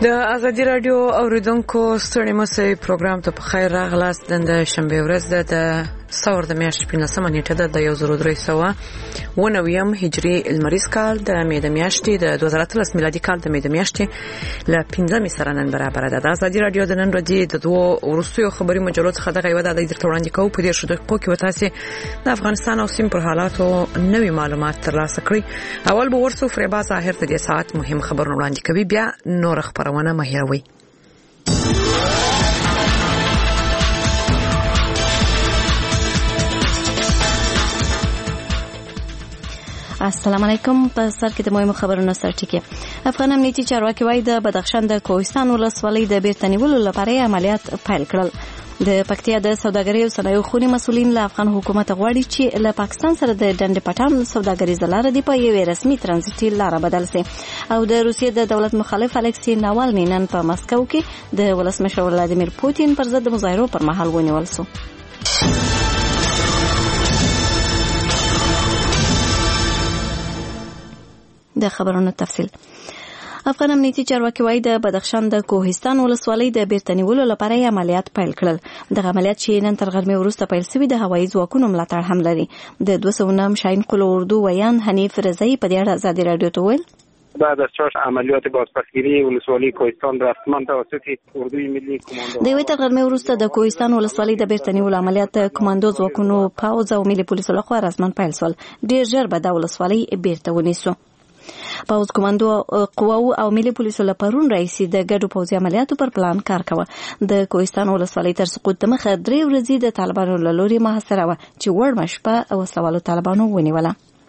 د ازادي رادیو اوریدونکو ستړي مسئ پروګرام ته په خیر راغلاست. د شنبه ورځ د ثور د میاشتې 15 نیټه د 1390 هجری المریز کال د مې د میاشتې د 2013 میلادي کال د مې د میاشتې ل 15 سره نن برابر ده. د ازادي رادیو د نن ورځې د دوه ورستیو خبري مجلو څخه د غیبه د درته وړاندې کوو. په دې شو دقیقو کې وتاسي د افغانستان او سیم پر حالاتو نوي معلومات ترلاسه کړئ. اول به ورسو فریبا ظاهر ته د ساعت مهم خبرونه وړاندې کوي، بیا نور خبرونه مهیروي. السلام علیکم. په سر کې د مهمو خبرونو سرټکی. افغان امنیتي چارواکي وايي د بدخشان د کوهستان ولسوالۍ د بیرته نیولو لپاره عملیات پیل کړل. د پکتیا د سوداګرۍ او صنایعو خونې مسولین له افغان حکومت غواړي چې له پاکستان سره د ډنډ پټان سوداګریزه لار دی په یوه رسمي ترانزیتي لار بدل شي. او د روسیې د دولت مخالف الکسی ناوالني نن په مسکو کې د ولسمشر ولادیمیر پوتین پر ضد مظاهرو پر مهال ونیول شو. د خبرونو تفصیل. افغان امنیتي چارواکي وايي د بدخشان د کوهستان ولسوالۍ د بیرته نیولو لپاره عملیات پیل کړل. دغه عملیات چې نن تر غرمې وروسته پیل شوي د هوایي ځواکونو ملاتړ هم لري. د 209 شاهین قلعه اردو ویان حنیف رضایی په دې اړه ازادي رادیو ته ویل: بعد از 4 عملیات بازپسگیری ولسوالی کوهستان رسما توسط اردوی ملی کماندو د وی تر غرمې وروسته د کوهستان ولسوالۍ د بیرته نیولو عملیات کماندو ځواکونو پاوځ او ملي پولیسو لخوا رسما پیل شول. ډیر ژر به د ولسوالۍ بیرته ونیسو. پاوځ کماندو قواو او ملي پولیسو لپاره رئیسي د ګډو پوځي عملیاتو پر پلان کار کوي. د کوهستان ولسوالۍ تر سقوط مخه 3 ورځې د طالبانو له لوري محاصره و چې وړ مشپه او سوالو طالبانو ونیوله.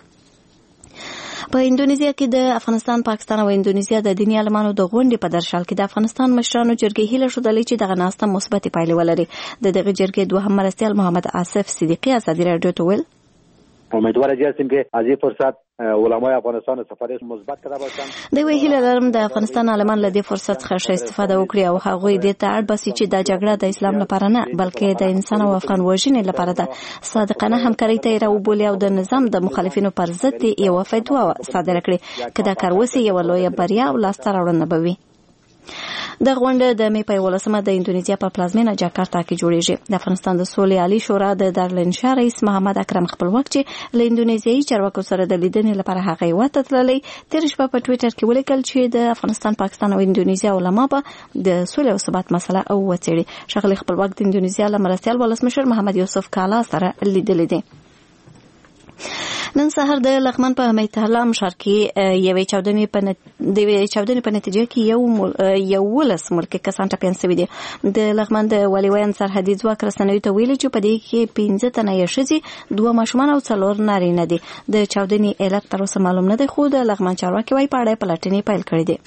په اندونیزیا کې د افغانستان، پاکستان او اندونیزیا د دیني عالمانو د غونډې په درشل کې د افغانستان مشرانو جرګې هیله شولې چې دغه ناسته مثبت پایلې ولري. د دغه جرګې دوهم مرستیال محمد آصف صدیقی ازادي رادیو ته ویل: امیدوارم که از این فرصت علمای افغانستان استفاده مثبت کړه باشند. د وی هیله لرم د افغانستان عالمان له دې فرصت څخه استفاده وکړي او هغه دې ته اړ باسي چې دا جګړه د اسلام لپاره نه بلکې د انسان او افغان وژنې لپاره ده. صادقانه همکاري ته راوبولي او د نظام د مخالفینو پر ضد یو فتوا صادره کړي. کله کار وسی یو لوی بریا او لاسته راوړنه به وي. د غونډه د مې په 11مه د اندونیزیا په پلازمینه جاکارتا کې جوړیږي. د افغانستان د سولې عالی شورا د دارالانشا رئیس محمد اکرم خپلواک چې له اندونیزیایي چارواکو سره د لیدنې لپاره هغه وته تللی، تیر شپه په ټوئیټر کې ولیکل چې د افغانستان، پاکستان او اندونیزیا علما به د سولې او ثبات مسله او وڅېړي. ښاغلي خپلواک د اندونیزیا له مرستیال ولسمشر محمد یوسف کالا سره لیدلې دي. نن سهار د لغمان په حمیت الله ښار کې یوې چاودنې په نتیجه کې یو ولس ملکي کسان ټپیان شوي دي. د لغمان د والیوان سرحدي ځواک رسنیو ته ویلي چې په دې کې 15 تنه یې ښځې، 2 ماشومان او 4 نارینه دي. د چاودنې علت تر اوسه معلوم نه دی، خو د لغمان چارواکي وايي په اړه پلټنې پیل کړې دي.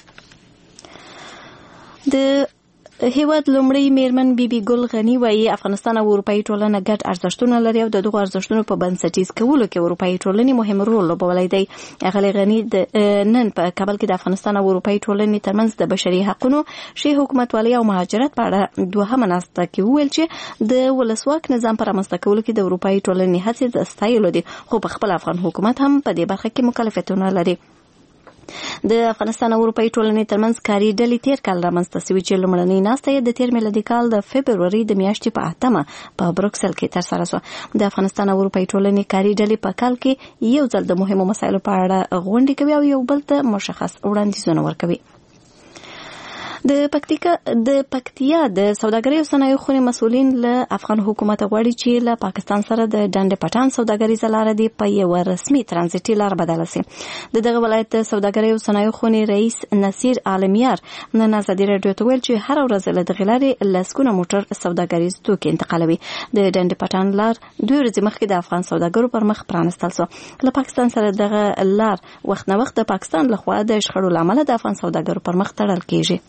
د هیواد لومړی میرمن بیبي ګل غنی وايي افغانستان او اروپאי ټولنه ګډ ارزښتونه لري او د دغو ارزښتونو په بنسټیز کولو کې اروپאי ټولنې مهم رول لوبولی دی. هغه غنی نن په کابل کې د افغانستان او اروپאי ټولنې ترمنځ د بشري حقوقو، شی حکومتوالي او مهاجرت په اړه دوهمه ناسته کې ویل چې د ولسواک نظام پر رامنځته کولو کې د اروپאי ټولنې هڅې د ستایلو دي، خو په خپل افغان حکومت هم په دې برخه کې مکلفیتونه لري. د افغانستان او اروپאי ټولنې ترمنځ کاري ډلې تیر کال رامنځته شوې چې لومړنۍ ناسته یې د تیر میلادي کال د فبروري د میاشتې په 8مه په بروکسل کې ترسره شوه. د افغانستان او اروپאי ټولنې کاري ډلې په کال کې یو ځل د مهمو مسایلو په اړه غونډې کوي او یو بل ته مشخص وړاندیزونه ورکوي. د پکتیا د سوداګرۍ او صنایعو خونې مسولین له افغان حکومت غواړي چې له پاکستان سره د ډنډ پټان سوداګریزه لار دی په یو رسمي ترانزیتي لار بدل شي. دغه ولایت سوداګرۍ او صنایعو خونې رئیس نصیر عالمیار نن ازادي رادیو ته ویل چې هر ورځ له دغه لارې لسګونه موټر سوداګریز توکي انتقالوي. د ډنډ پټان لار 2 ورځې مخکې د افغان سوداګرو پر مخ پرانستل شو. له پاکستان سره دغه لار وخت نه وخت د پاکستان لخوا د شخړو لامل د افغان سوداګرو پر مخ تړل کیږي.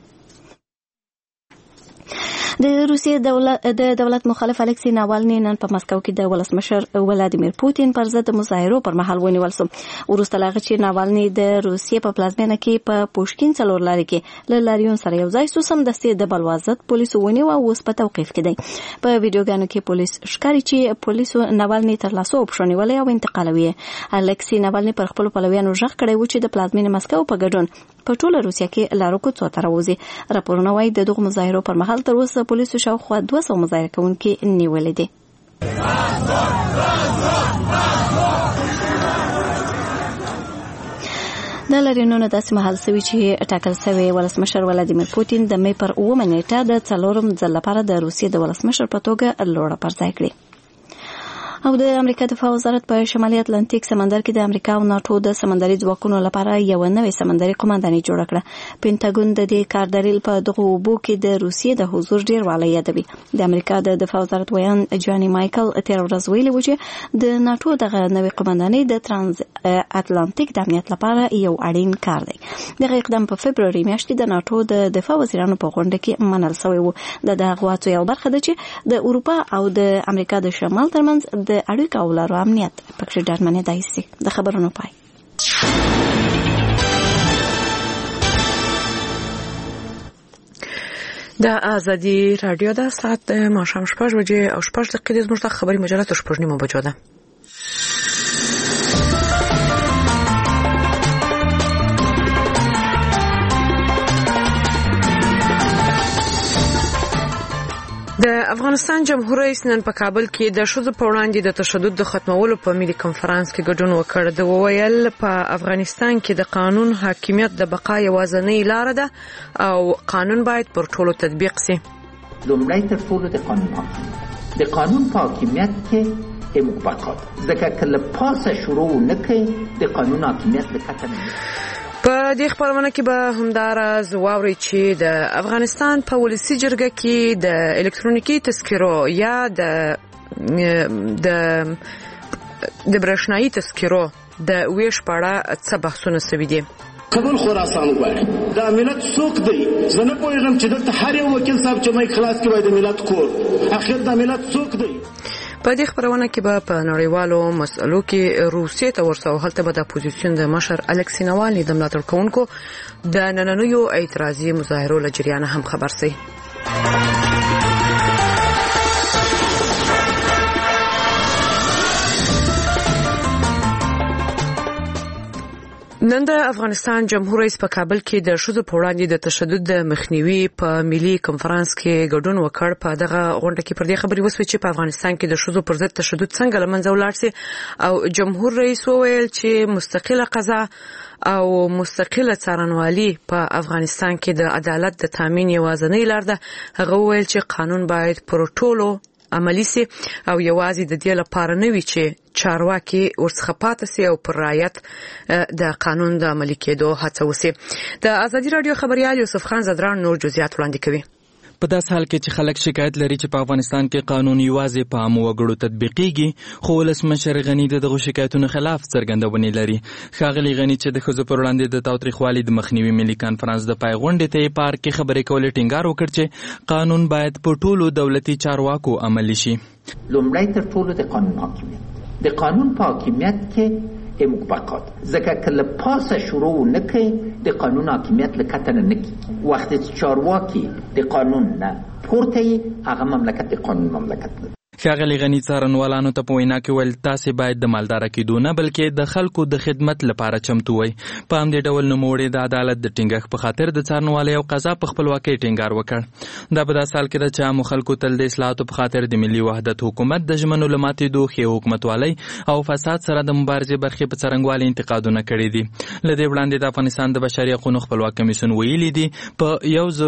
د روسیې د دولت مخالف الکسی ناوالني نن په مسکو کې د ولسمشر ولادیمیر پوتین پر ضد مظاهرو پر مهال ونیول شو. وروسته لا چې ناوالني د روسیې په پلازمینه کې په پوشکین څلور لارې کې له لاریون سره یو ځای شو، سم دستې د بلوازت پولیسو ونیو او اوس په توقیف کې دی. په ویډیوګانو کې پولیس ښکاري چې پولیسو ناوالني تر لاسو وپښونیولې او انتقالوي. الکسی ناوالني پر خپل پلویانو ژغ کړی و چې د پلازمینې مسکو په ګډون په ټوله روسیه کې لارو کوڅو ته راوځي. راپورونه وايي د دغو مظاهرو پر مهال تر اوسه پولیسو شاوخوا 200 مظاهره کوونکي نیولي دي. د لرینونو داسې مهال سوي چې ټاکل سوی ولسمشر ولادیمیر پوتین د مې پر 9 نیټه د 4م ځل لپاره د روسیې د ولسمشر په توګه لوړه پرځای کړي. او د امریکا دفاع وزارت په شمالي اتلانتیک سمندر کې د امریکا او ناتو د سمندري ځواکونو لپاره یو نوې سمندري قومانداني جوړه کړه. پینټاګون د دې کار دلیل په دغه اوبو کې د روسیې د حضور ډیروالی یادوي. د امریکا د دفاع وزارت ویان جاني مایکل تیر ورځ ویلي و چې د ناتو دغه نوې قومانداني د ترانز اتلانتیک د امنیت لپاره یو اړین کار دی. دغه اقدام په فبروري میاشتې د ناتو د دفاع وزیرانو په غونډه کې منل شوی و. د دغه هڅو یو برخه ده چې د اروپا او د امریکا د شمال ترمنځ د اړیکو او لارو امنیت پکې ډاډمنه دایسي. د خبرونو پای. د ازادي رادیو د ساعت ماښام 6:00 او 6 دقیقې زموږ د خبري مجله تر 6:30 بجو ده. د افغانستان جمهور رئیس نن په کابل کې د ښځو په وړاندې د تشدد د ختمولو په ملي کنفرانس کې ګډون وکړ. د وویل په افغانستان کې د قانون حاکمیت د بقا یوازینۍ لار ده او قانون باید پر ټولو تطبیق شي. لومړی تر ټولو د قانون حاکمیت د قانون په حاکمیت کې موږ بقا ځکه کله پاسه شروع نه کوي د قانون حاکمیت د کتنې. په دې خبرونه کې به همداراز واوري چې د افغانستان په ولسی جرګه کې د الکترونیکي تذکرو یا د برېښنايي تذکرو د ویش په اړه څه بحثونه شوي دي. قبول خراسان غواړي دا ملت څوک دی؟ زه نه پوهېږم چې دلته هر یو وکیل صاحب چې مایک خلاص کړي د ملت کور اخر دا ملت څوک دی؟ په دې خبرونه کې به په نړیوالو مسلو کې روسیې ته ورسو. هلته به د اپوزیسیون د مشر الکسی ناوالني د ملاتړ کوونکو د نننیو اعتراضي مظاهرو له جریانه هم خبر شي. نن د افغانستان جمهور رئیس په کابل کې د ښځو په وړاندې د تشدد د مخنیوي په ملي کنفرانس کې ګډون وکړ. په دغه غونډه کې پر دې خبرې وشوې چې په افغانستان کې د ښځو پر ضد تشدد څنګه له منځه ولاړ شي او جمهور رئیس وویل چې مستقله قضا او مستقله څارنوالي په افغانستان کې د عدالت د تامین یوازینۍ لار ده. هغه وویل چې قانون باید پر ټولو عملی سي او یوازې د دې لپاره نه وي چې چارواکي ورڅخه پاتې سي او پر رعایت د قانون د عملي کېدو هڅه وسي. د ازادي رادیو خبريال یوسف خان زدران نور جزئیات وړاندې کوي. په داس حال کې چې خلک شکایت لري چې په افغانستان کې قانون یوازې په عامو وګړو تطبیقيږي، خو ولسمشر غنی دغه شکایتونو خلاف څرګندونه لري. ښاغلي غنی چې د ښځو پر وړاندې د تاوتریخوالي د مخنیوي ملي کانفرنس د پای غونډې ته پارک کې خبرې کولې ټینګار وکړ چې قانون باید په ټولو دولتي چارواکو عملي شي. لومړی تر ټولو د قانون حاکمیت د قانون په حاکمیت کې مطبقات ځکه کله پاسه شروع نه کوي د قانون حاکمیت لکته نه کی وخت چې چارواکي د قانون نه پورته هغه مملکت د قانون مملکت نه. ښاغلي غنی څارنوالانو ته په وینا کې ویل تاسې باید د مالداره کېدو نه بلکې د خلکو د خدمت لپاره چمتو وئ. په همدې ډول نوموړي د عدالت د ټینګښت په خاطر د څارنوالۍ او قضا په خپلواکۍ ټینګار وکړ. دا په داسې حال کې ده چې عامو خلکو تل د اصلاحاتو په خاطر د ملي وحدت حکومت د ژمنو له ماتېدو، ښې حکومتوالۍ او فساد سره د مبارزې برخې په څرنګوالي انتقادونه کړي دي. له دې وړاندې د افغانستان د بشري حقوقو خپلواک کمیسیون ویلي دي په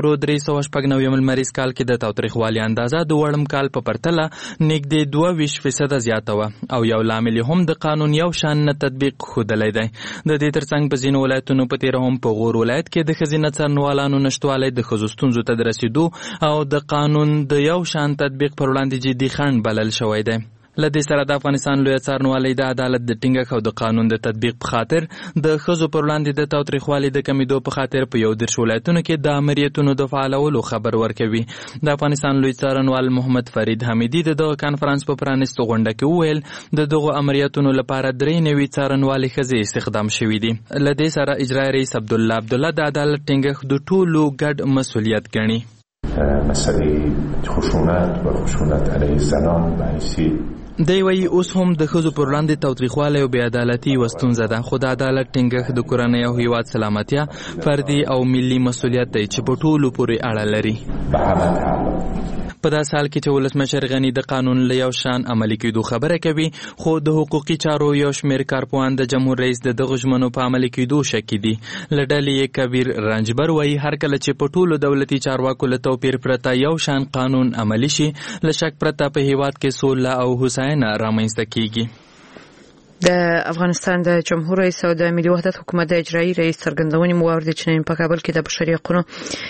1396 لمریز کال کې د تاوتریخوالي اندازه د وړم کال په پرتله نږدې 22% زیاته وه او یو لامل هم د قانون یو شان نه تطبیق ښودلی دی. د دې ترڅنګ په ځینو ولایتونو په تېره هم په غور ولایت کې د ښځینه څارنوالانو نشتوالی د ښځو ستونزو ته د رسېدو او د قانون د یو شان تطبیق پر وړاندې جدي خنډ بلل شوی دی. له دې سره د افغانستان لویه څارنوالۍ د عدالت د ټینګښت او د قانون د تطبیق په خاطر د ښځو پر وړاندې د تاوتریخوالي د کمیدو په خاطر په 11 ولایتونو کې د امریتونو د فعالولو خبر ورکوي. د افغانستان لوی څارنوال محمد فرید حمیدي د دغه کانفرنس په پرانیستو غونډه کې وویل د دغو امریتونو لپاره 3 نوي څارنوالې ښځې استخدام شوي دي. له دې سره اجرایي رئیس عبدالله د عدالت ټینګښت د ټولو ګډ مسؤلیت ګڼي. مسئله خشونت و خشونت علیه زنان و حیثی دی وایي اوس هم د ښځو پر وړاندې تاوتریخوالی او بې عدالتي یوه ستونزه ده، خو د عدالت ټینګښت د کورنۍ او هیواد سلامتیا، فردي او ملي مسؤلیت دی چې په ټولو پورې اړه لري. په داسې حال کې چې ولسمشر غني د قانون له یو شان عملي کېدو خبره کوي، خو د حقوقي چارو یو شمېر کارپوهان د جمهور رئیس د دغو ژمنو په عملي کېدو شکي دي. له ډلې یې کبیر رنجبر وایي هر کله چې په ټولو دولتي چارواکو له توپیر پرته یو شان قانون عملي شي، له شک پرته په هیواد کې سوله او هوساینه رامنځته کېږي. د افغانستان د جمهور رئیس او د ملي وحدت حکومت د اجرایي رئیس څرګندونې مو واوریدې چې نن په کابل کې د بشري حقوقو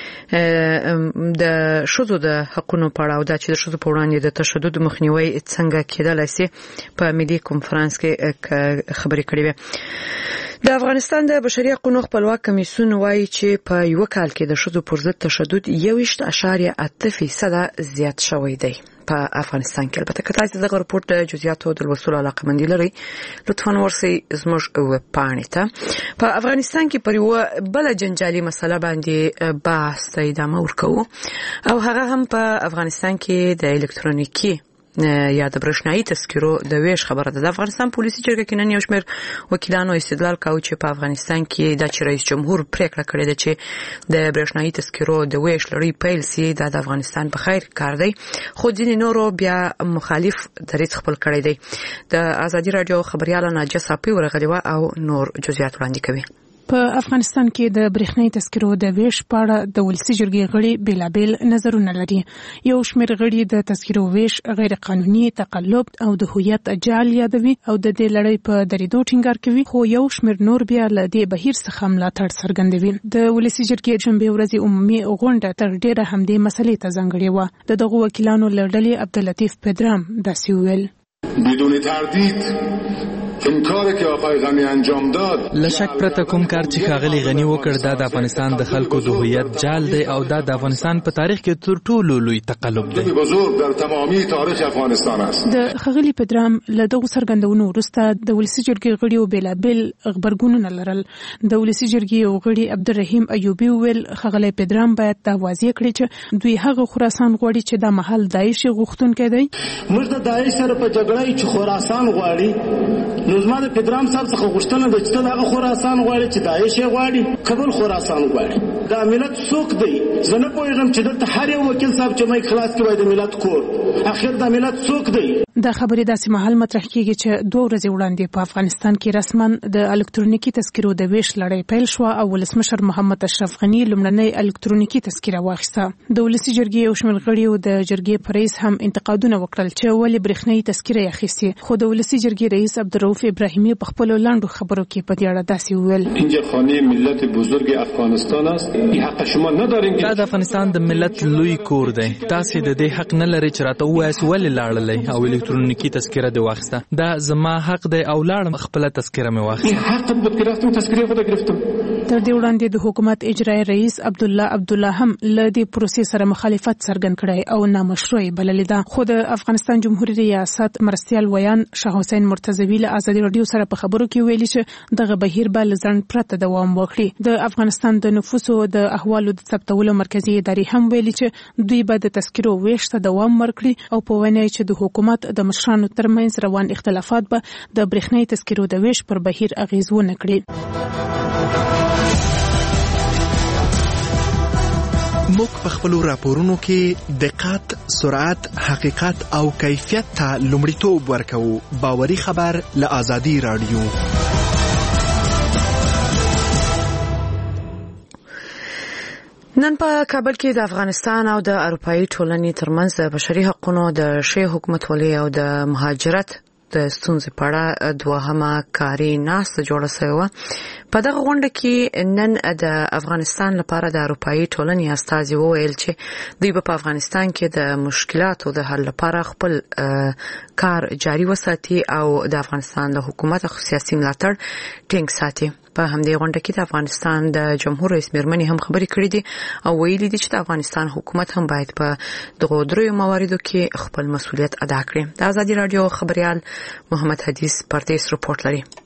د ښځو د حقوقو په اړه او د ښځو په وړاندې د تشدد مخنیوي څنګه کېدلای شي په ملي کنفرانس کې خبرې کړې وې. د افغانستان د بشري حقوقو خپلواک کمیسیون وایي چې په یو کال کې د ښځو پر ضد تشدد 21.8% زیات شوی دی په افغانستان کې. البته که تاسو دغه راپورټ د جزئیاتو د لوستلو علاقه‌مندي لرئ، لطفاً ورسئ زموږ ویب پاڼې ته. په افغانستان کې پر یوه بله جنجالي مسله باندې بحث ته ادامه ورکوو، او هغه هم په افغانستان کې د الکترونیکي یا د برېښنایي تذکرو د ویش خبره ده. د افغانستان پولیسي جرګه کې نن یو شمېر وکیلانو استدلال کاوه چې په افغانستان کې د رئیس جمهور پریکړه کړې ده چې د برېښنایي تذکرو د ویش لړۍ پیل شي، دا د افغانستان په خیر کار دی، خو ځینې نورو بیا مخالف دریځ خپل کړی دی. د ازادي راډیو خبرياله ناجیه صافي ورغلې و او نور جزئیات وړاندې کوي. په افغانستان کې د برېښنایي تذکرو د ویش په اړه د ولسي جرګې غړي بیلابیل نظرونه لري. یو شمېر غړي د تذکرو ویش غیر قانوني، تقلب او د هویت جعل یادوي او د دې لړۍ په درېدو ټینګار کوي، خو یو شمېر نور بیا له دې بهیر څخه ملاتړ څرګندوي. د ولسي جرګې شنبه ورځې عمومي غونډه تر ډېره همدې مسلې ته ځانګړې وه. د دغو وکیلانو له ډلې عبداللطیف پدرام داسې وویل: بدون تردید این کاری که آقای غنی انجام داد، لشک پرته کوم کار چې ښاغلي غنی وکړ دا د افغانستان د خلکو د هویت جال دی او دا د افغانستان په تاریخ کې تر ټولو لوی تقلب دی. بزرگ در تمامی تاریخ افغانستان است. د ښاغلي پدرام له دغو څرګندونو وروسته د ولسي جرګې غړي بیلابیل غبرګونونه لرل. د ولسي جرګې غړي عبدالرحیم ایوبي وویل ښاغلی پدرام باید دا واضح کړي چې دوی هغه خراسان غواړي چې دا مهال داعش غوښتونکی دی. موږ د داعش سره په جګړه چې خراسان غواړي، نو زما د پدرام صاحب څخه غوښتنه ده چې هغه خراسان غواړي چې داعش یې غواړي، کابل خراسان غواړي. دا ملت څوک دی؟ زه نه پوهېږم چې دلته هر یو وکیل صاحب چې مایک خلاص کړي د ملت کور، اخر دا ملت څوک دی؟ دا خبرې داسې مهال مطرح کېږي چې 2 ورځې وړاندې په افغانستان کې رسما د الکترونیکي تذکرو د ویش لړۍ پیل شوه او ولسمشر محمد اشرف غني لومړنۍ الکترونیکي تذکره واخیسته. د ولسي جرګې یو شمېر غړي او د جرګې په رئیس هم انتقادونه وکړل چې ولې برېښنایي تذکره اخیستې، خو د ولسي جرګې رئیس عبدالرؤف ابراهیمی په خپل لاندو خبرو کې په دې اړه داسې وویل: اینجا خانه ملت بزرگ افغانستان است، این حق شما ندارین. دا د افغانستان د ملت لوی کور دی، تاسو د دې حق نه لرئ چې راته ووایاست ولې لاړلئ او الکترونیکي تذکره دې واخیسته. دا زما حق دی او لاړم خپله تذکره مې واخیسته. حق بود گرفتم، تذکره خود گرفتم. تر دې وړاندې د حکومت اجرایي رئیس عبدالله هم له دې پروسې سره مخالفت څرګند کړی او نامشروع بللې ده. خو د افغانستان جمهوریت ریاست مرستیال ویان شاه حسین مرتضوی له ازادي راډیو سره په خبرو کې ویلي چې دغه بهیر به له ځنډ پرته دوام وکړي. د افغانستان د نفوسو د احوالو د ثبتولو مرکزي ادارې هم ویلي چې دوی به د تذکرو ویش ته دوام ورکړي او په وینا چې د حکومت د مشرانو ترمنځ روان اختلافات به د برېښنایي تذکرو د ویش پر بهیر اغیز ونه کړي. موږ په خپل راپورونو کې دقت، سرعت، حقیقت او کیفیت ته لومړیتوب ورکوو. باوري خبر له ازادي راډیو. نن په کابل کې د افغانستان او د اروپאי ټولنې ترمنځ د بشري حقوقو د ښې حکومتولۍ او د مهاجرت د ستونزې په اړه دوهمه کاري ناسته جوړه شوې وه. په دغه غونډه کې نن د افغانستان لپاره د اروپאי ټولنې استازي وویل چې دوی په افغانستان کې د مشکلاتو د حل لپاره خپل کار جاري وساتي او د افغانستان د حکومت او سیاسي ملاتړ ټینګ ساتي. په همدې غونډه کې د افغانستان د جمهور رئیس میرمنې هم خبرې کړې دي او ویلي دي چې د افغانستان حکومت هم باید په دغه دریو مواردو کې خپل مسؤلیت ادا کړي. د ازادي راډیو خبريال محمد حدیث پردیس رپورټ لري.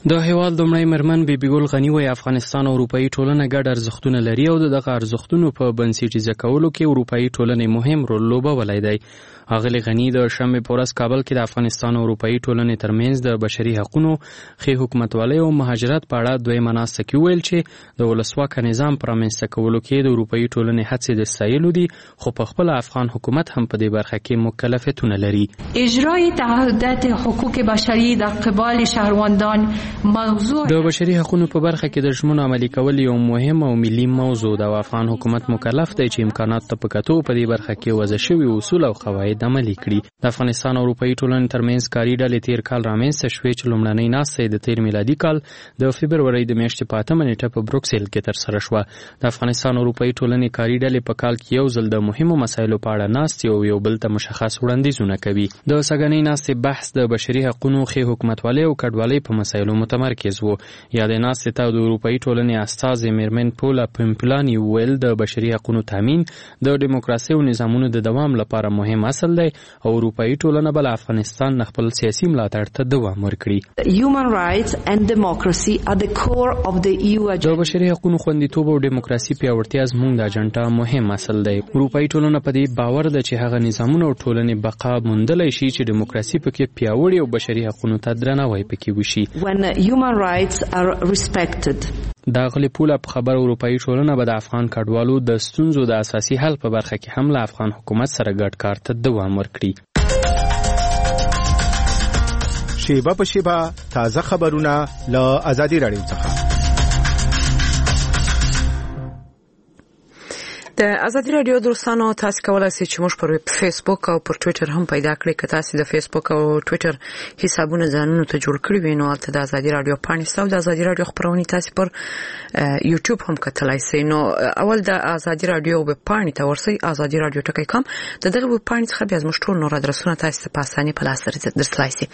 د هیواد لومړی مرمن بیبي ګل غنی وایي افغانستان او اروپאי ټولنه ګډ ارزښتونه لري او دغه ارزښتونو په بنسټیزه کولو کې اروپאי ټولنې مهم رول لوبولی دی. اغلی غنی د شنبه په ورځ کابل کې د افغانستان او اروپאי ټولنې ترمنځ د بشري حقوقو ښې حکومتولۍ او مهاجرت په اړه دویمه ناسته کې ویل چې د ولسواکه نظام په رامنځته کولو کې د اروپאי ټولنې هڅې د ستایلو دي، خو په خپل افغان حکومت هم په دې برخه کې مکلفیتونه لري. اجرای تعهدات حقوق بشری در قبال شهروندان موضوع د بشري حقوقو په برخه کې د ژمنو عملي کول یو مهم او ملي موضوع ده. افغان حکومت مکلف دی چې امکانات ته په کتو په دې برخه کې وضع شوي اصول او قواعد عملي کړي. د افغانستان او اروپאי ټولنې ترمنځ کاري ډلې تیر کال رامنځته شوې چې لومړنۍ ناسته د تیر میلادي کال د فبرورۍ د میاشتې په 8 نیټه په بروکسل کې ترسره شوه. د افغانستان او اروپאי ټولنې کاري ډلې په کال کې یو ځل د مهمو مسایلو په اړه ناستې او یو بل ته مشخص وړاندیزونه کوي. د سږنۍ ناستې بحث د بشري حقوقو ښې حکومتولۍ او کډوالۍ په مسایلو متمرکز و. یا د ناستې ته د اروپאי ټولنې استازي میرمن پولا پمپلانی ویل د بشري حقوقو تامین د دیموکراسي او نظامونو د دوام لپاره مهم اصل دی او اروپאי ټولنه بل افغانستان خپل سیاسي ملاتړ ته دوام ورکړي. Human rights and democracy are the core of the EU agenda. د بشري حقوقو خوندیتوب او دیموکراسي پیاوړتیا زموږ د اجنډا مهم اصل دی. اروپאי ټولنه په دې باور ده چې هغه نظامونه او ټولنې بقا موندلی شي چې دیموکراسي پکې پیاوړې او بشري حقوقو ته درناوی پکې وشي. When human rights are respected. دا غلی پوله په خبر اروپאי ټولنه به د افغان کډوالو د ستونزو د اساسي حل په برخه کې هم له افغان حکومت سره ګډ کار ته دوام ورکړي. شیبه په شیبه تازه خبرونه له آزادي رادیو څخه. د آزادي رادیو دوستانو تاسو کولای شئ چې موږ پر فیسبوک او پر ټوئیټر هم پیدا کړئ. که تاسو د فیسبوک او ټوئیټر حسابونه ځانونو ته جوړ کړی وي نو البته د آزادي رادیو پاڼې او د آزادي رادیو خبرونه تاسو پر یوټیوب هم کتلای شئ. نو اول د آزادي رادیو وب پاڼې ته ورسئ آزادي رادیو ټکی کام. دغه وب پاڼې څخه بیا زموږ ټول نور ادرسونه تاسو په اسانۍ په لاس درتلای شئ.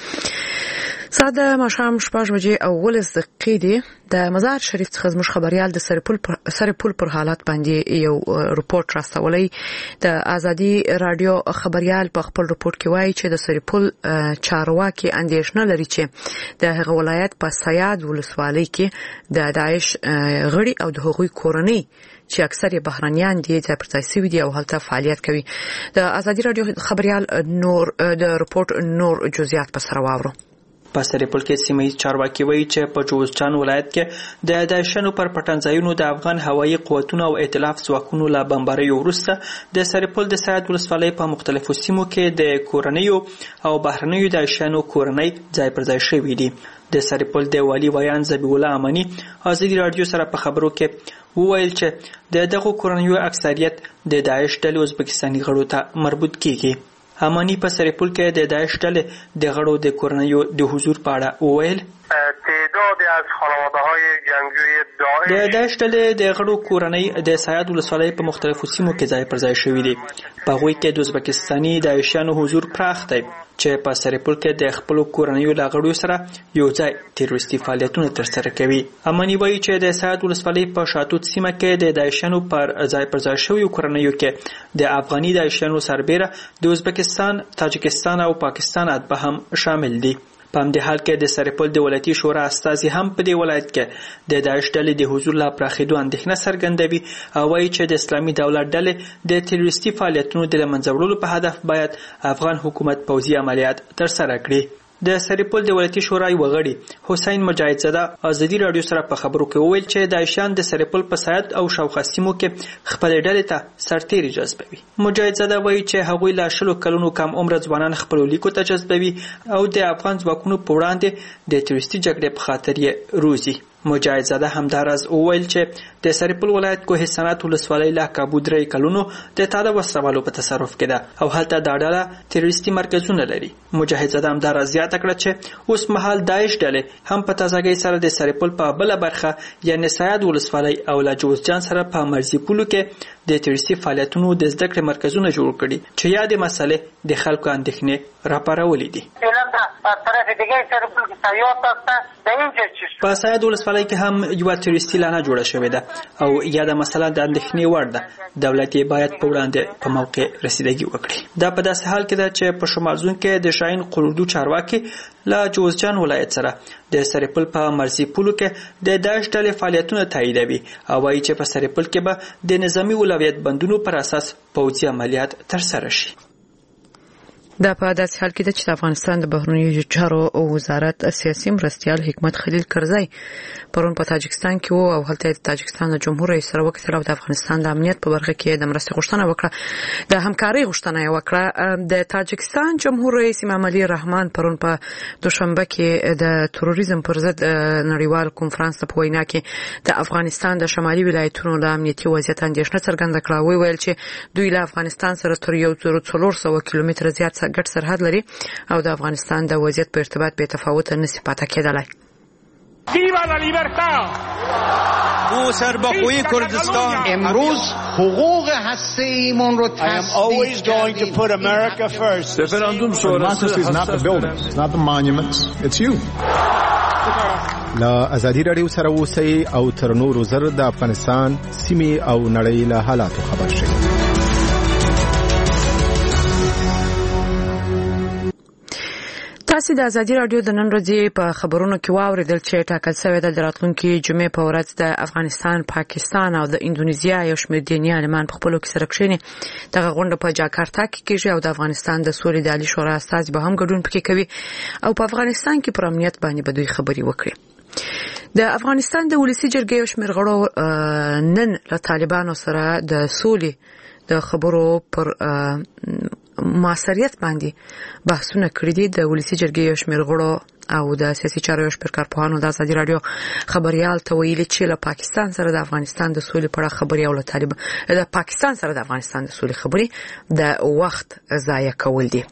ساده ماښام 6 بجې او 15 دقیقې دي. د مزار شریف څخه زموږ خبريال د سرپل پر حالات باندې یو رپورت راستولی. د آزادي رادیو خبريال په خپل رپورت کې وایي چې د سرپل چارواکي اندېښنه لري چې د هغه ولایت په سیاد ولسوالۍ کې د داعش غړي او د هغوی کورنۍ چې اکثر بهرانيان دي ځای پر ځای سوي دي او هلته فعالیت کوي. د آزادي رادیو خبريال نور د رپورت نور جزئیات په سره واورو. په سرپل کې سیمه چارواکي وایي چې په جوزجان ولایت کې د داعشانو پر پټنځایونو د افغان هوایي قوتونو او ائتلاف ځواکونو له بمبارۍ وروسته د سرپل د سیاد ولسوالۍ په مختلفو سیمو کې د کورنیو او بهرنیو داعشانو کورنۍ ځای پر ځای شوي دي. د سرپل د والی ویان ذبیح الله امانی آزادي رادیو سره په خبرو کې وویل چې د دغه کورنیو اکثریت د داعش ډلې ازبکستاني غړو ته مربوط کیږي. امانی په سرپل کې د داعش ډلې د غړو د کورنیو د حضور په اړه وویل تعدادی از خانواده‌های جنگجوی داعش د داعش ډلې د غړو کورنۍ د سیاد ولسوالۍ په مختلفو سیمو کې ځای پر ځای شوي دي. په هغوی کې د ازبکستاني داعشانو حضور پراخ دی چې په سرپل کې د خپل کورنیو له غړو سره یو ځای تروریستي فعالیتونه ترسره کوي. امانی وایي چې د سیاد ولسوالۍ په شاتوت سیمه کې د داعشانو پر ځای پر ځای شوي کورنیو کې د افغاني داعشانو سربېره د ازبکستان، تاجکستان او پاکستان اتباع هم شامل دي. په همدې حال کې د سرپل د ولایتي شورا استازي هم په دې ولایت کې د داعش ډلې د حضور لا پراخېدو اندېښنه څرګندوي او وایي چې د اسلامي دولت ډلې د تروریستي فعالیتونو د له منځه وړلو په هدف باید افغان حکومت پوځي عملیات ترسره کړي. د سرپل د ولایتي شورا یو غړي حسین مجاهد زاده آزادي رادیو سره په خبرو کې وویل چې داعشان د سرپل په سیاد او شاوخوا سیمو کې خپل ډلې ته سرتیري جذبوي. مجاهد زاده وایي چې هغوی لا 10 کلونو کم عمر ځوانان خپل لیکو ته جذبوي او د افغان ځواکونو په وړاندې د تروریستي جګړې په خاطر یې روزي. مجاهد زاده همداراز وویل چې د سرپل ولایت کوه سنات ولسوالۍ له کابو 3 کلونو د تاده وسوالو په تصرف کې ده او هلته د ډله تروریستي مرکزونه لري. مجاهد زاده همداراز زیاته کړه چې اوس مهال داعش ډلې هم په تازګۍ سره د سرپل په بل برخه یعنی سیاد ولسوالۍ او له جوزجان سره په مرزي پولو کې د تروریستي فعالیتونو د زده کړې مرکزونه جوړ کړي چې یادې مسلې د خلکو اندېښنې راپارولې دي. فعلا از طرف دیگه سرپل که سیاحت هستن در اینجا چی په سید ولسوالۍ کې هم یوه تروریستي لانه جوړه شوې ده او یاده مسله د اندېښنې وړ ده. دولت یې باید په وړاندې په موقع رسیدګي وکړي. دا په داسې حال کې ده چې په شمال زون کې د شاهین قلوردو چارواکي له جوزجان ولایت سره د سرپل په مرزي پولو کې د داعش ډلې فعالیتونه تاییدوي او وایي چې په سرپل کې به د نظامي اولویت بندونو پر اساس پوځي عملیات ترسره شي. دا په داسې حال کې ده چې د افغانستان د بهرنیو چارو وزارت سیاسي مرستیال حکمت خلیل کرزی پرون په تاجکستان کې وو او هلته د تاجکستان د جمهور رئیس سره وکتل او د افغانستان د امنیت په برخه کې د مرستې غوښتنه وکړه، د همکارۍ غوښتنه یې وکړه. د تاجکستان جمهور رئیس امام علي رحمان پرون په دوشنبه کې د تروریزم پر ضد نړیوال کنفرانس په وینا کې د افغانستان د شمالي ولایتونو د امنیتي وضعیت اندېښنه څرګنده کړه. ویل چې دوی له افغانستان سره تر 1400 کیلومتره زیات ګډ سرحد لري او د افغانستان د وضعیت په ارتباط به تفاوت نه پاتې کېدلای. ویوا لا لیبرتا او سربخوی کردستان امروز حقوق هسته‌ایمون رو always going to put America first. Referendum sonrası is not the buildings, it's not the monuments, it's you. لا ازادي رادیو سره اوسئ او تر نورو زر د افغانستان سیمې او نړۍ له حالاتو خبر شئ. تاسو د ازادي رادیو د نن ورځې په خبرونو کې واوریدل چې ټاکل شوی د راتلونکي جمعې په ورځ د افغانستان، پاکستان او د اندونیزیا یو شمېر دیني عالمان په خپلو کې سره کښېني. دغه غونډه په جاکارتا کې کېږي او د افغانستان د سولې د عالي شورا استازي به هم ګډون پکې کوي او په افغانستان کې پر امنیت باندې به دوی خبرې وکړي. د افغانستان د ولسی جرګې یو شمېر غړو نن له طالبانو سره د سولې د خبرو پر مؤثریت باندې بحثونه کړي دي. د ولسی جرګې یو شمېر غړو او د سیاسي چارو یو شمېر کارپوهانو د ازادي رادیو خبريال ته ویلي چې له پاکستان سره د افغانستان د سولې په اړه خبري او له طالبان د پاکستان سره د افغانستان د سولې خبري د وخت ضایع کول دي.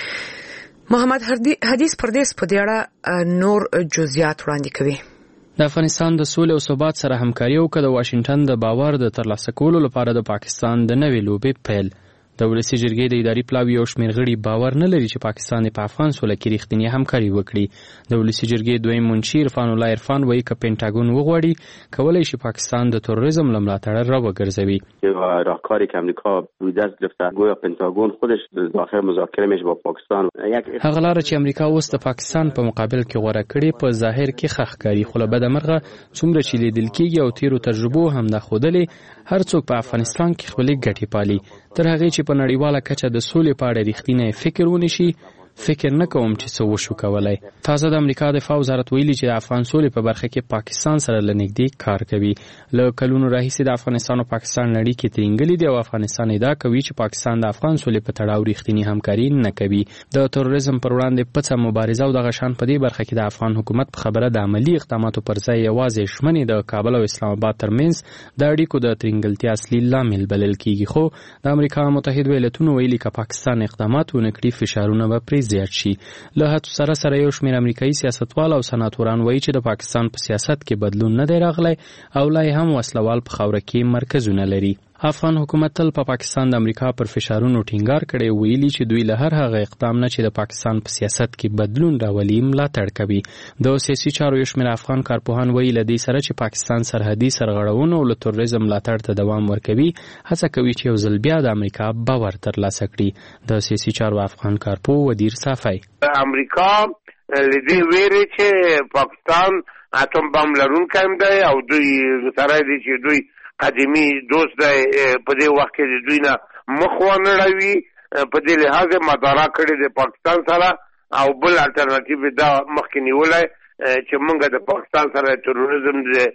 محمد حدیث پردیس په دې اړه نور جزئیات وړاندې کوي. د افغانستان د سولې او ثبات سره همکاري وکړه د واشنگټن د باور د ترلاسه کولو لپاره د پاکستان د نوې لوبې پیل. د ولسی جرګې د اداري پلاوي یو شمېر غړي باور نه لري چې پاکستان په افغان سوله کې رښتینی همکاري وکړي. د ولسی جرګې دویم منشي عرفان الله عرفان وایي که پینټاګون وغواړي کولای شي پاکستان د تروریزم له ملاتړه راوګرځوي. راهکاری که امریکا روی دست گرفته گویا پینټاګون خودش داخل مذاکره میشه با پاکستان. هغه لاره چې امریکا اوس د پاکستان په مقابل کې غوړه کړي په ظاهر کې ښکاري، خو له بده مرغه څومره چې لیدل کېږي او تیرو تجربو هم دا ښودلې هر څوک په افغانستان کې خپلې ګټې پالي. تر هغې چې په نړیواله کچه د سولې په اړه رښتینی فکر ونشي، فکر نه کوم چې څه وشو کولای. تازه د امریکا دفاع وزارت ویلي چې د افغان سولې په برخه کې پاکستان سره لنږدې کار کوي. له کلونو راهیسې د افغانستان او پاکستان لړۍ کې ترینګلې دي او افغانستان ادعا کوي چې پاکستان د افغان سولې په تړاو رښتینی همکاري نه کوي. د تروریزم پر وړاندې پڅه مبارزه او دغه شان په دې برخه کې د افغان حکومت په خبره د عملی اقداماتو پر ځای یوازې ژمنې د کابل او اسلام آباد ترمنځ د اړیکو د ترینګلتیا اصلي لامل بلل کیږي. خو د امریکا متحده ایالاتونو ویلي چې پاکستان اقدامات ونه کړي فشارونه به پرې زیات شي. له هڅو سره یو شمېر امریکایي سیاستوال او سناتوران وایي چې د پاکستان په سیاست کې بدلون نه دی راغلی او لا هم وسلوال په خاوره کې مرکزونه لري. افغان حکومت تل په پاکستان د امریکا پر فشارونو ټینګار کړی، ویلي چې دوی له هر هغه اقدام نه چې د پاکستان په سیاست کې بدلون راولي ملاتړ کوي. د سیاسي چارو یو شمېر افغان کارپوهان وایي له دې سره چې پاکستان سرحدي سرغړونو او له تروریزم ملاتړ ته دوام ورکوي هڅه کوي چې یو ځل بیا د امریکا باور ترلاسه کړي. د سیاسي چارو افغان کارپوه ودیر صافی امریکا لدی ویری چې پاکستان اتم بم لرونکی هم دی او دوی سره دي چې دوی قدیمی دوست دی په دې وخت کې دوی نه مخ ونه راوي په دې لحاظ مدارا کړی د پاکستان سره او بل الټرناتیو دا مخکې نیولای چې موږ د پاکستان سره تروریزم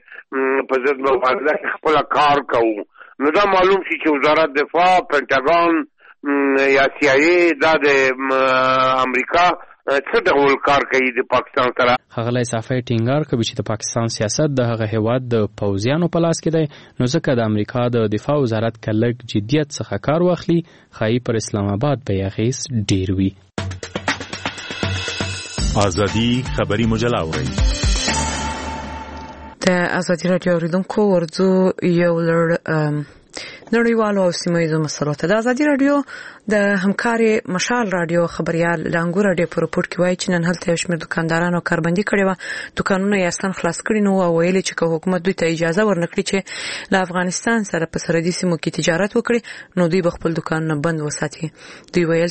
په ضد مبارزه خپل کار کوو. نو دا معلوم شي چې وزارت دفاع، پینټاګون یا سی آی ای دا د امریکا څه ډول کار کوي د پاکستان سره. ښاغلی صافی ټینګار کوي چې د پاکستان سیاست د هغه هیواد د پوځیانو په لاس کې دی، نو ځکه د امریکا د دفاع وزارت که لږ جدیت څخه کار واخلي ښایي پر اسلام آباد به یې اغېز ډېر وي. ازادي خبري مجله اورئ. د ازادي راډیو اوریدونکو ورځو یو لړ نړیوالو او سیمه ییزو مسلو ته د ازادي راډیو د همکاري مشال رادیو خبريال لانګو رادیو په رپورت کې وایي چې نن هلته یو شمېر دکاندارانو کاربندي کړې و، دکانونه یې اصلا خلاص کړي نو او ویلي چې حکومت دوی ته اجازه ورنکړي چې له افغانستان سره په سرحدي سیمو کې تجارت وکړي نو دوی به خپل دکانونه بند وساتي. دوی ویل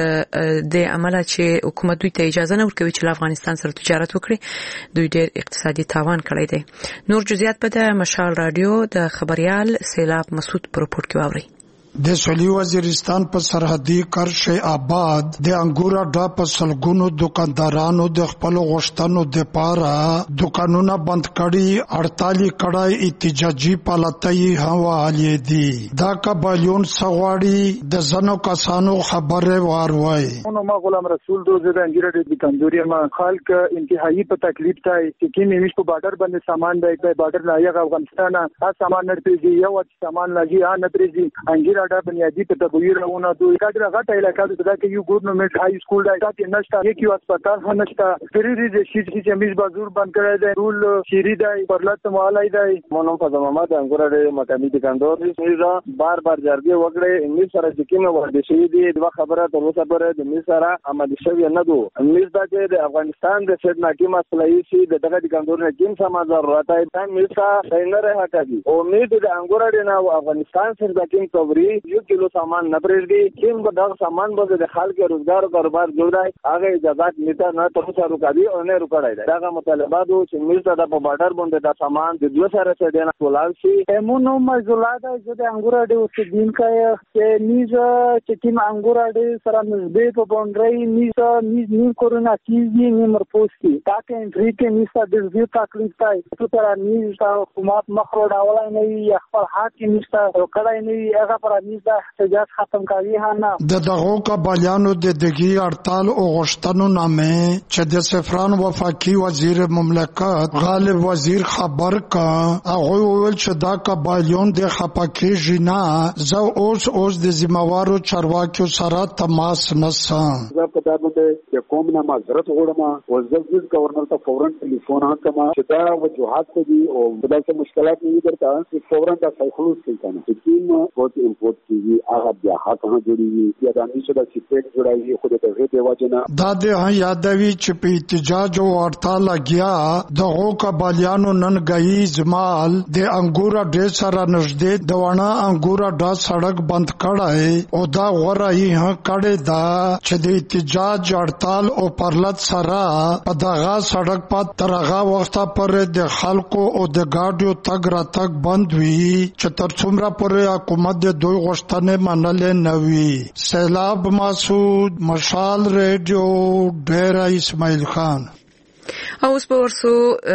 چې د عمله چې حکومت دوی ته اجازه نه ورکوي چې له افغانستان سره تجارت وکړي دوی ډېر اقتصادي تاوان کړی دی. نور جزئیات په د مشال رادیو د خبريال سیلاب مسعود په رپورت کې واورئ. د سویلي وزیرستان په سرحدي کرش آباد د انګورا ډا په سلګونو دکاندارانو د خپل غشتنو د پاره دکانونه بند کړي، هړتالي کړای، احتجاجي پالتای حواله دي. دا قبایلون سغواړي د زنو کسانو خبره واروي. ما غلام رسول دوزه د انګورا د دکاندوري ما خلک انتهایی په تکلیف تای چې نیمش په بارډر باندې سامان دی، په بارډر نه یغ افغانستان ها سامان نه پیږي، یو سامان لګي نه پیږي. انګورا دا بنیادی په تبویرونه دوی کډره غټه علاقه ده چې یو ګورنمنت های سکول دی چې نشته، یو هسپتال هم نشته، فری دي چې میز بازور بند کړی دی، رول شيری دی، پرلط مالای دی. مونږ په زمامه د انګور د مقامی دکاندار دي چې بار جرګه وکړي میز سره چې کومه ورده شي دي د خبره تر اوسه پورې د میز سره عملي شوی نه دو. میز دا چې د افغانستان د سید ناکي مسلې شي دغه دکاندار نه کوم سم ضرورت دی دا میز کا نه راه کوي. امید د انګور د نه افغانستان سره د کوم کوي یو کیلو سامان نه پرېږدي کوم به دا سامان به د خلک روزګار او کاروبار جوړای هغه اجازه نیته نه تر څو روکاوي او نه روکړای دی. دا مطالبات چې موږ د په بارډر باندې دا سامان د دوه سره څه نه ولال شي. امونو مزولات چې د انګور د اوسېدین کای چې میز چې تیم انګور د سره نسبت په باندې میز نیم کورونا کیږي نیم مرپوسي تاکه انټری کې میسا د زیات تکلیف تای څو تر میز د حکومت مخرو ډاولای نه یا خپل حق نشته روکړای نه هغه پر میز احتجاج ختم کوي نه. د دغه قبایلانو د دګي هړتال او غشتنو نامه چې د سفران وفاقي وزیر مملکت غالب وزیر خبر کا هغه ویل چې دا قبایلون د خپاکي جنا زو اوس د ذمہوارو چارواکیو سره تماس نسم. زه په دا باندې کوم نه معذرت غواړم او زه گورنر ته فورا ټلیفون وکړم چې دا وجوهات دي او دا څه مشکلات نه درته چې فورا دا خلاص کړي کنه چې کوم امپورټ کیږي هغه بیا حق نه جوړیږي یا د انیشو د سیټ جوړایي خو د دغه دی وجنه دا د یادوي چې په احتجاج او هړتال لګیا دغه قبایلانو نن غي زمال د انګورا ډېر سره نږدې دوانه انګورا دا سړک بند کړای او دا غوړای ها کړي دا چې د احتجاج هړتال او پرلط سره په دغه سړک په ترغه وخت پر د خلکو او د ګاډیو تګ را تګ بند وی چې تر څومره پر حکومت د دوی غشتنه منل نوی. سیلاب مسعود مشال ریډیو ډیرا اسماعیل خان. اوس په ورسو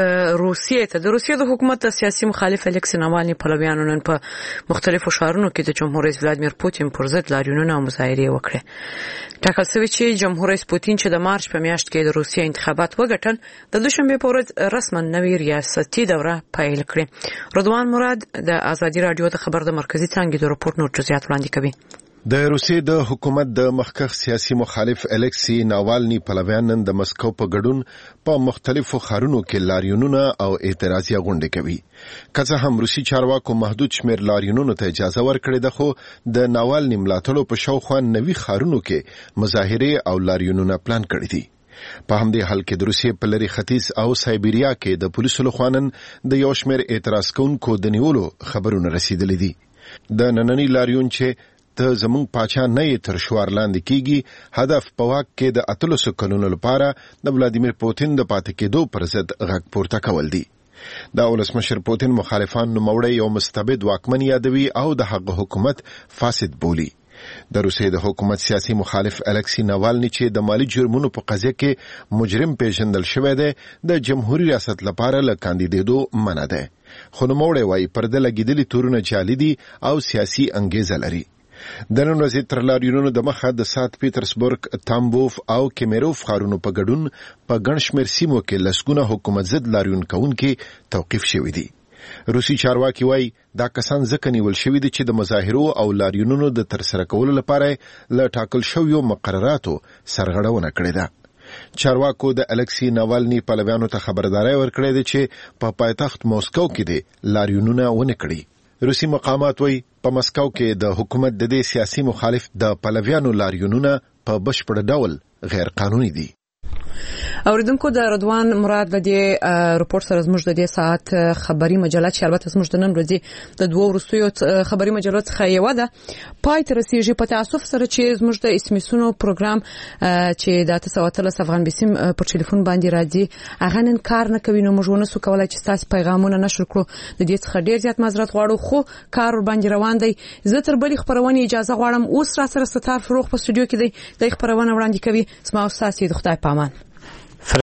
روسیې ته د روسیې د حکومت سیاسي مخالف الکسی ناوالني پلویانو نن په مختلفو ښارونو کې د جمهور رئیس ولادیمیر پوتین پر ضد لاریونونه او مظاهرې وکړې. ټاکل شوی چې جمهور رئیس پوتین چې د مارچ په میاشت کې د روسیې انتخابات وګټل د دوشنبه په ورځ رسما نوې ریاستي دوره پیل کړه. رضوان مراد د ازادي رادیو د خبر د مرکزی څنګه د رپورت نوټ جزئیات وړاندې کوي. د روسیې د حکومت د مخکښ سیاسي مخالف الکسی ناوالني پلویان نن د مسکو په ګډون په مختلفو ښارونو کې لاریونونه او اعتراضي غونډې کوي. که څه هم روسي چارواکو محدود شمیر لاریونونو ته اجازه ورکړې ده، خو د ناوالني ملاتړو په شاوخوا 90 ښارونو کې مظاهرې او لاریونونه پلان کړي دي. په همدې حال کې د روسیې په لری ختیځ او سایبیریا کې د پولیسو لخوا نن د یو شمیر اعتراض کوونکو د نیولو خبرونه رسیدلې دي. د نننی لاریون چې ته زمون پاچا نه تر شوار لاندې کیږي هدف په واک کې د 300 کلونو لپاره د ولادیمیر پوتین د پاتې کېدو پر ضد غږ پورته کول دي. د ولسمشر پوتین مخالفان نوموړی یو مستبد واکمن یادوي او د هغه حکومت فاسد بولي. د روسیې د حکومت سیاسي مخالف الکسی ناوالني چې د مالی جرمونو په قضیه کې مجرم پیژندل شوی دی د جمهوریت ریاست لپاره له کاندیدېدو منع ده. خو نوموړی وايي پرده لګیدلي تورونه جعلي دي او سیاسي انګیزه لري. د نن ورځې تر لاریونونو د مخه د سات پیټرسبورګ، تامبوف او کیمیروف ښارونو په ګډون په ګڼ شمېر سیمو کې لسګونه حکومت ضد لاریون کوونکي توقیف شوي دي. روسي چارواکي وايي دا کسان ځکه نیول شوي دي چې د مظاهرو او لاریونونو د ترسره کولو لپاره له ټاکل شویو مقرراتو سرغړونه کړې ده. چارواکو د الکسی ناوالني پلویانو ته خبرداري ورکړې ده چې په پایتخت موسکو کې د لاریونونه ونه کړي. روسي مقامات وایي په مسکو کې د حکومت د دې سیاسي مخالف د پلویانو لاریونونه په بشپړ ډول غیر قانوني دي. اوریدونکو د رضوان مراد د دې رپورت سره زموږ د دې ساعت خبري مجله چې البته زموږ د نن ورځې د دوه وروستیو خبري مجلو څخه یو ده پای ته رسیدي. په تاسف سره چې زموږ د اسمیسونو پروګرام چې د 913 افغان بسیم په ټلیفون باندې راځي هغه نن کار نه کوي، نو موږ ونه سو کولای چې تاسو پیغامونه نشر کړو. د دې څخه ډیر زیات معذرت غواړو، خو کار باندې روان دی. زه تر بلې خبرونه اجازه غواړم. اوس را سره ستار فروغ په استودیو کې دی. د خبرونه وړاندې کوي. سما استاد د خدای پامان.